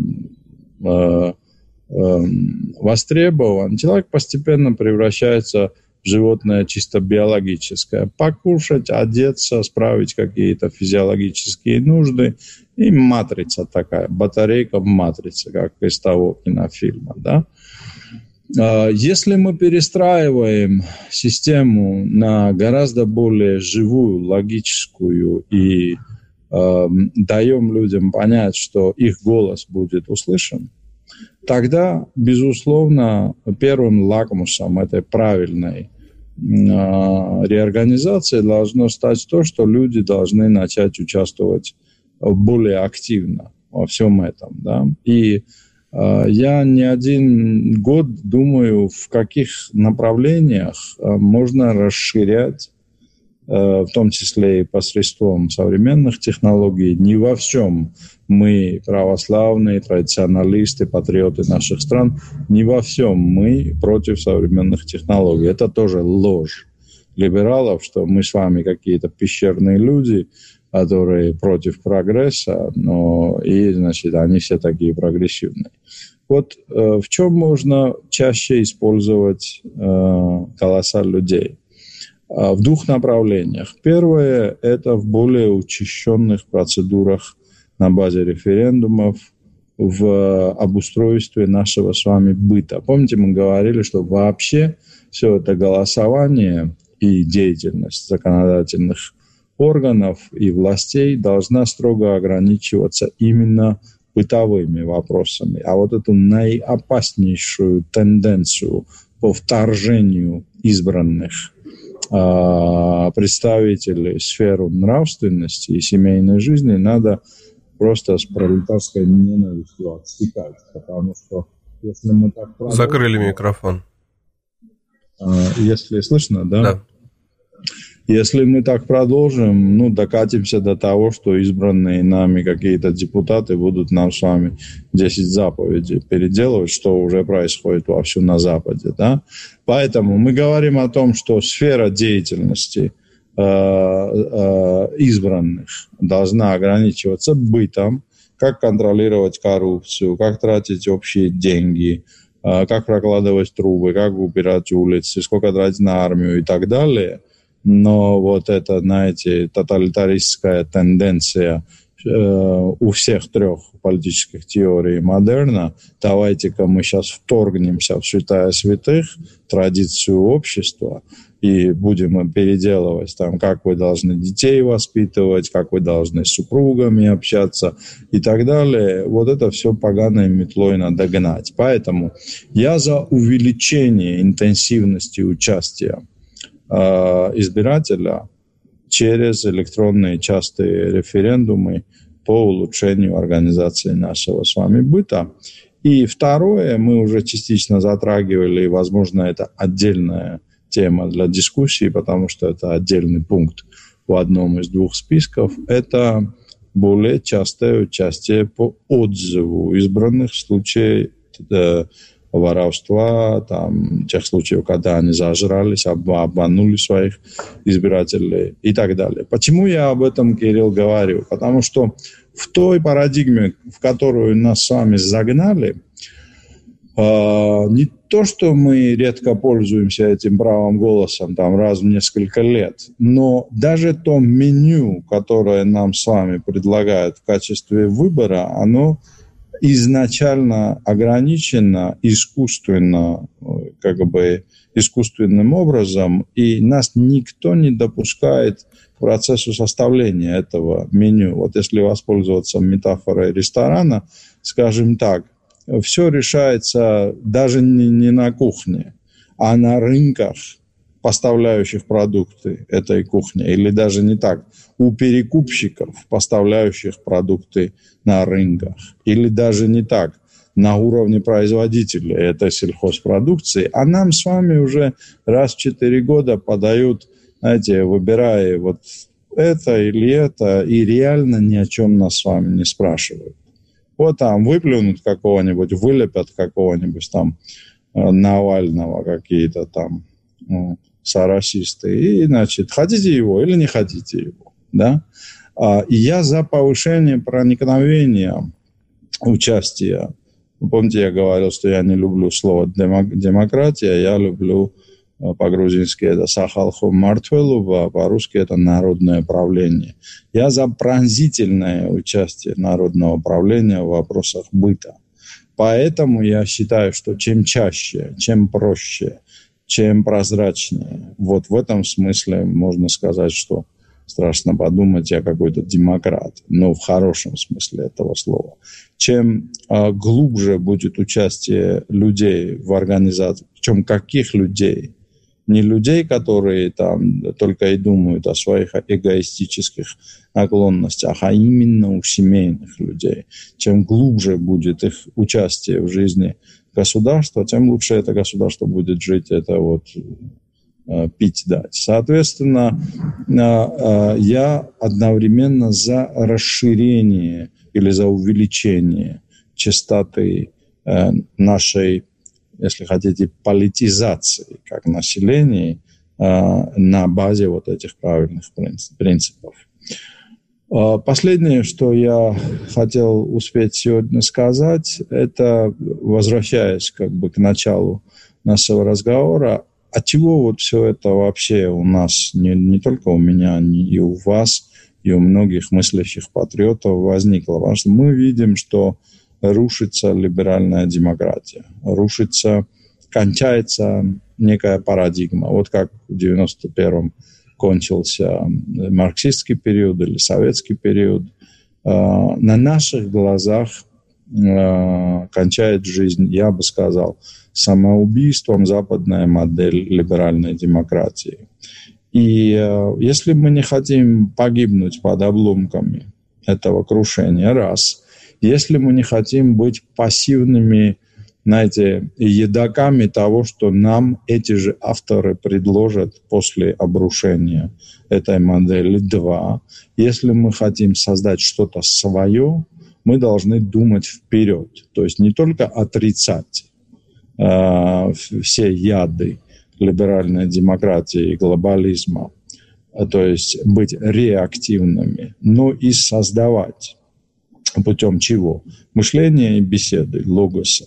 востребован, человек постепенно превращается в животное чисто биологическое. Покушать, одеться, справить какие-то физиологические нужды. И матрица такая, батарейка в матрице, как из того кинофильма. Да? Если мы перестраиваем систему на гораздо более живую, логическую и даем людям понять, что их голос будет услышан, тогда, безусловно, первым лакмусом этой правильной реорганизации должно стать то, что люди должны начать участвовать более активно во всем этом. Да? И я не один год думаю, в каких направлениях можно расширять, в том числе и посредством современных технологий. Не во всем мы, православные, традиционалисты, патриоты наших стран, не во всем мы против современных технологий. Это тоже ложь либералов, что мы с вами какие-то пещерные люди, которые против прогресса, но и, значит, они все такие прогрессивные. Вот в чем можно чаще использовать голоса людей? В двух направлениях. Первое – это в более учащенных процедурах на базе референдумов в обустройстве нашего с вами быта. Помните, мы говорили, что вообще все это голосование и деятельность законодательных органов и властей должна строго ограничиваться именно бытовыми вопросами. А вот эту наиопаснейшую тенденцию по вторжению избранных представителей сферы нравственности и семейной жизни надо просто с пролетарской ненавистью отсекать. Потому что если мы так... Закрыли микрофон. Если слышно, да? Да. Если мы так продолжим, докатимся до того, что избранные нами какие-то депутаты будут нам с вами 10 заповедей переделывать, что уже происходит вовсю на Западе. Да? Поэтому мы говорим о том, что сфера деятельности избранных должна ограничиваться бытом, как контролировать коррупцию, как тратить общие деньги, как прокладывать трубы, как убирать улицы, сколько тратить на армию и так далее. Но вот это, знаете, тоталитаристская тенденция у всех трех политических теорий модерна. Давайте-ка мы сейчас вторгнемся в святая святых, традицию общества, и будем переделывать, там, как вы должны детей воспитывать, как вы должны с супругами общаться и так далее. Вот это все поганой метлой надо гнать. Поэтому я за увеличение интенсивности участия избирателя через электронные частые референдумы по улучшению организации нашего с вами быта. И второе, мы уже частично затрагивали, и, возможно, это отдельная тема для дискуссии, потому что это отдельный пункт в одном из двух списков, это более частое участие по отзыву избранных в случае воровства, там, тех случаев, когда они зажрались, обманули своих избирателей и так далее. Почему я об этом, Кирилл, говорю? Потому что в той парадигме, в которую нас с вами загнали, не то, что мы редко пользуемся этим правом голосом там, раз в несколько лет, но даже то меню, которое нам с вами предлагают в качестве выбора, оно изначально ограничено искусственным образом, и нас никто не допускает к процессу составления этого меню. Вот если воспользоваться метафорой ресторана, скажем так, все решается даже не на кухне, а на рынках, поставляющих продукты этой кухни, или даже не так, у перекупщиков, поставляющих продукты на рынках, или даже не так, на уровне производителей этой сельхозпродукции, а нам с вами уже раз в 4 года подают, знаете, выбирая вот это или это, и реально ни о чем нас с вами не спрашивают. Вот там выплюнут какого-нибудь, вылепят какого-нибудь там Навального, какие-то там соросисты, и, значит, хотите его или не хотите его, да? И я за повышение проникновения участия. Вы помните, я говорил, что я не люблю слово демократия, я люблю по-грузински это сахалху мартвелу, по-русски это народное правление. Я за пронзительное участие народного правления в вопросах быта. Поэтому я считаю, что чем чаще, чем проще, чем прозрачнее. Вот в этом смысле можно сказать, что страшно подумать, я какой-то демократ, но в хорошем смысле этого слова. Чем глубже будет участие людей в организации, причем каких людей? Не людей, которые там только и думают о своих эгоистических наклонностях, а именно у семейных людей. Чем глубже будет их участие в жизни государства, тем лучше это государство будет жить, это вот пить дать. Соответственно, я одновременно за расширение или за увеличение частоты нашей, если хотите, политизации как населения на базе вот этих правильных принципов. Последнее, что я хотел успеть сегодня сказать, это, возвращаясь как бы к началу нашего разговора, от чего вот все это вообще у нас, не только у меня, и у вас, и у многих мыслящих патриотов возникло. Потому что мы видим, что рушится либеральная демократия, кончается некая парадигма. Вот как в 91-м кончился марксистский период или советский период. На наших глазах кончает жизнь, я бы сказал, самоубийством западная модель либеральной демократии. И если мы не хотим погибнуть под обломками этого крушения, раз. Если мы не хотим быть пассивными, знаете, едоками того, что нам эти же авторы предложат после обрушения этой модели, два. Если мы хотим создать что-то свое, мы должны думать вперед. То есть не только отрицать все яды либеральной демократии и глобализма, то есть быть реактивными, но и создавать путем чего? Мышления и беседы, логоса.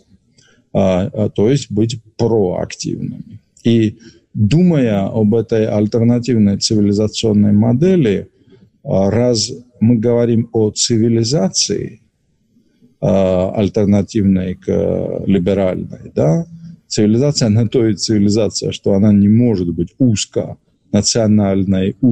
То есть быть проактивными. И думая об этой альтернативной цивилизационной модели, раз мы говорим о цивилизации, альтернативной к либеральной, да, цивилизация на то и цивилизация, что она не может быть узко-национальной,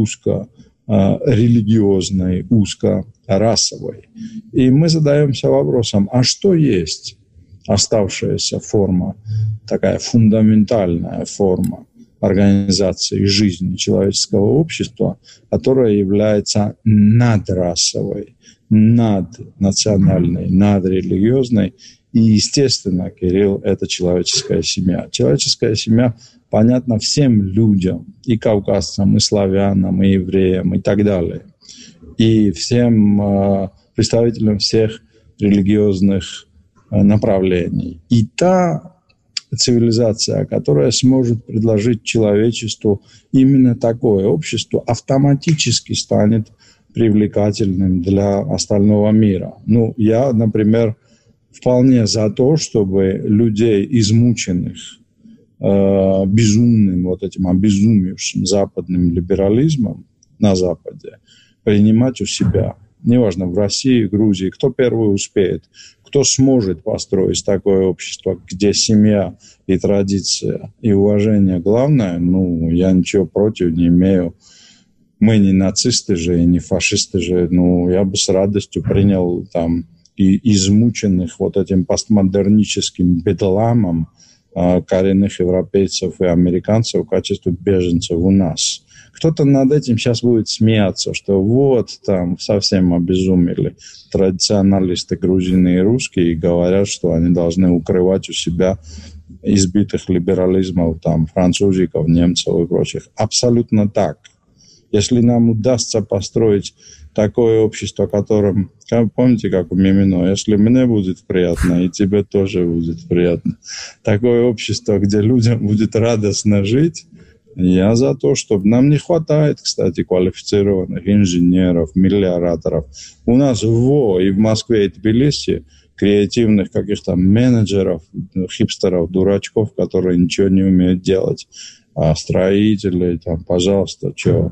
узко-религиозной, узко-расовой. И мы задаемся вопросом, а что есть оставшаяся форма, такая фундаментальная форма организации жизни человеческого общества, которая является надрасовой, наднациональной, надрелигиозной. И, естественно, Кирилл, это человеческая семья. Человеческая семья понятна всем людям, и кавказцам, и славянам, и евреям, и так далее. И всем представителям всех религиозных направлений. И та цивилизация, которая сможет предложить человечеству именно такое общество, автоматически станет привлекательным для остального мира. Ну, я, например, вполне за то, чтобы людей, измученных безумным, вот этим обезумевшим западным либерализмом на Западе, принимать у себя. Неважно, в России, Грузии, кто первый успеет, кто сможет построить такое общество, где семья и традиция, и уважение главное, ну, я ничего против не имею. Мы не нацисты же и не фашисты же, ну, я бы с радостью принял там и измученных вот этим постмодерническим бедламом коренных европейцев и американцев в качестве беженцев у нас. Кто-то над этим сейчас будет смеяться, что вот там совсем обезумели традиционалисты грузины и русские и говорят, что они должны укрывать у себя избитых либерализмов, там, французиков, немцев и прочих. Абсолютно так. Если нам удастся построить такое общество, которым, помните, как у Мимино, если мне будет приятно, и тебе тоже будет приятно. Такое общество, где людям будет радостно жить, я за то, чтобы нам не хватает, кстати, квалифицированных инженеров, миллиораторов. У нас и в Москве, и Тбилиси креативных каких-то менеджеров, хипстеров, дурачков, которые ничего не умеют делать. А строителей, там, пожалуйста,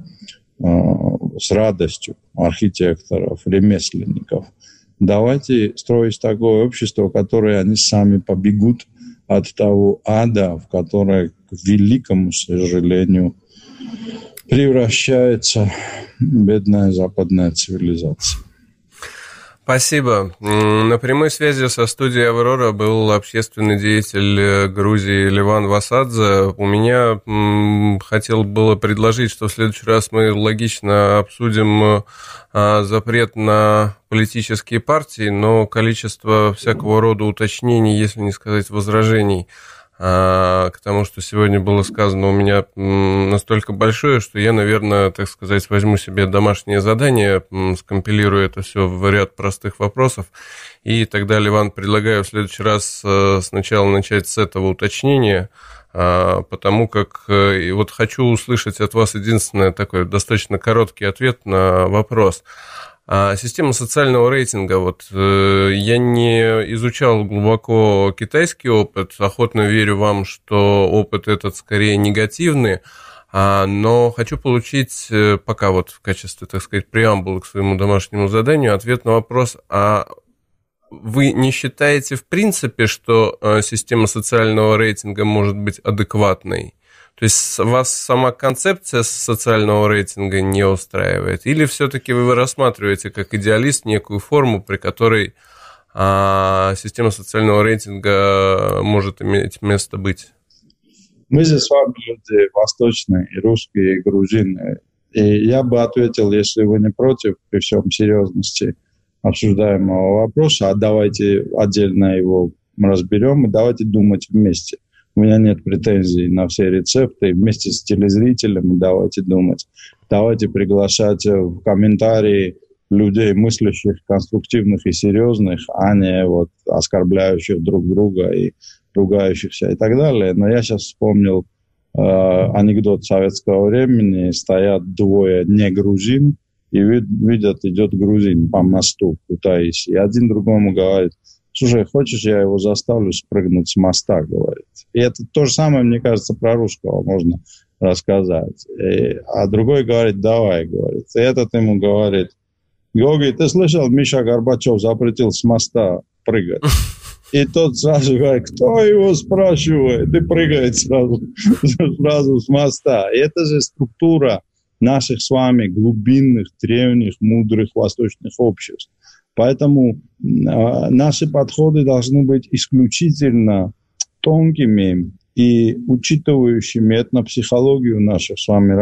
с радостью, архитекторов, ремесленников. Давайте строить такое общество, в которое они сами побегут от того ада, в которое, к великому сожалению, превращается бедная западная цивилизация. Спасибо. На прямой связи со студией «Аврора» был общественный деятель Грузии Леван Васадзе. У меня хотел было предложить, что в следующий раз мы логично обсудим запрет на политические партии, но количество всякого рода уточнений, если не сказать возражений, к тому, что сегодня было сказано, у меня настолько большое, что я, наверное, так сказать, возьму себе домашнее задание, скомпилирую это все в ряд простых вопросов, и тогда, Леван, предлагаю в следующий раз сначала начать с этого уточнения, потому как вот хочу услышать от вас единственный такой достаточно короткий ответ на вопрос. Система социального рейтинга. Вот я не изучал глубоко китайский опыт, охотно верю вам, что опыт этот скорее негативный, но хочу получить пока вот в качестве, так сказать, преамбулы к своему домашнему заданию ответ на вопрос, вы не считаете в принципе, что система социального рейтинга может быть адекватной? То есть вас сама концепция социального рейтинга не устраивает? Или все-таки вы рассматриваете как идеалист некую форму, при которой система социального рейтинга может иметь место быть? Мы здесь с вами люди восточные, и русские, и грузины. И я бы ответил, если вы не против, при всем серьезности обсуждаемого вопроса, а давайте отдельно его разберем и давайте думать вместе. У меня нет претензий на все рецепты. Вместе с телезрителями давайте думать. Давайте приглашать в комментарии людей, мыслящих, конструктивных и серьезных, а не вот оскорбляющих друг друга и ругающихся и так далее. Но я сейчас вспомнил анекдот советского времени. Стоят двое не грузин и видят, идет грузин по мосту в Кутаиси. И один другому говорит: слушай, хочешь, я его заставлю спрыгнуть с моста, говорит. И это то же самое, мне кажется, про русского можно рассказать. А другой говорит: давай, говорит. И этот ему говорит: Георгий, ты слышал, Миша Горбачев запретил с моста прыгать? И тот сразу говорит: кто его спрашивает? И прыгает сразу с моста. И это же структура наших с вами глубинных, древних, мудрых восточных обществ. Поэтому наши подходы должны быть исключительно тонкими и учитывающими этнопсихологию наших с вами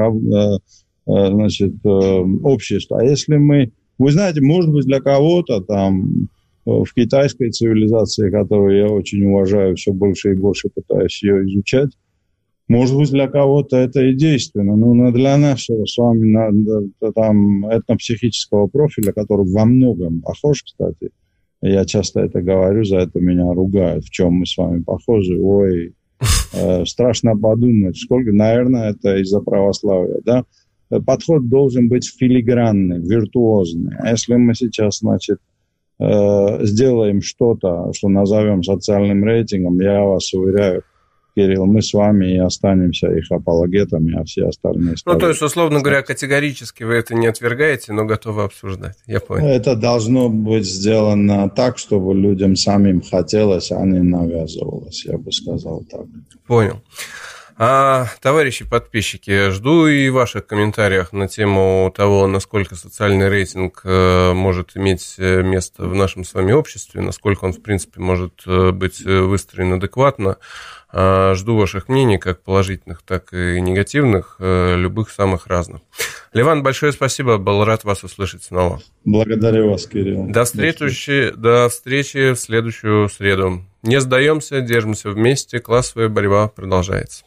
обществ. А если мы... Вы знаете, может быть, для кого-то там в китайской цивилизации, которую я очень уважаю, все больше и больше пытаюсь ее изучать, может быть, для кого-то это и действенно, но для нашего с вами там, этнопсихического профиля, который во многом похож, кстати, я часто это говорю, за это меня ругают, в чем мы с вами похожи. Ой, страшно подумать, сколько, наверное, это из-за православия, да? Подход должен быть филигранный, виртуозный. А если мы сейчас, значит, сделаем что-то, что назовем социальным рейтингом, я вас уверяю, Кирилл, мы с вами и останемся их апологетами, а все остальные... Ну, то есть, условно говоря, категорически вы это не отвергаете, но готовы обсуждать. Я понял. Это должно быть сделано так, чтобы людям самим хотелось, а не навязывалось, я бы сказал так. Понял. Товарищи подписчики, жду и ваших комментариев на тему того, насколько социальный рейтинг может иметь место в нашем с вами обществе, насколько он, в принципе, может быть выстроен адекватно. Жду ваших мнений, как положительных, так и негативных, любых самых разных. Леван, большое спасибо, был рад вас услышать снова. Благодарю вас, Кирилл. До встречи в следующую среду. Не сдаемся, держимся вместе, классовая борьба продолжается.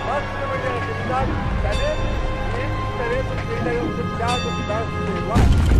Совету передается вся государственная власть.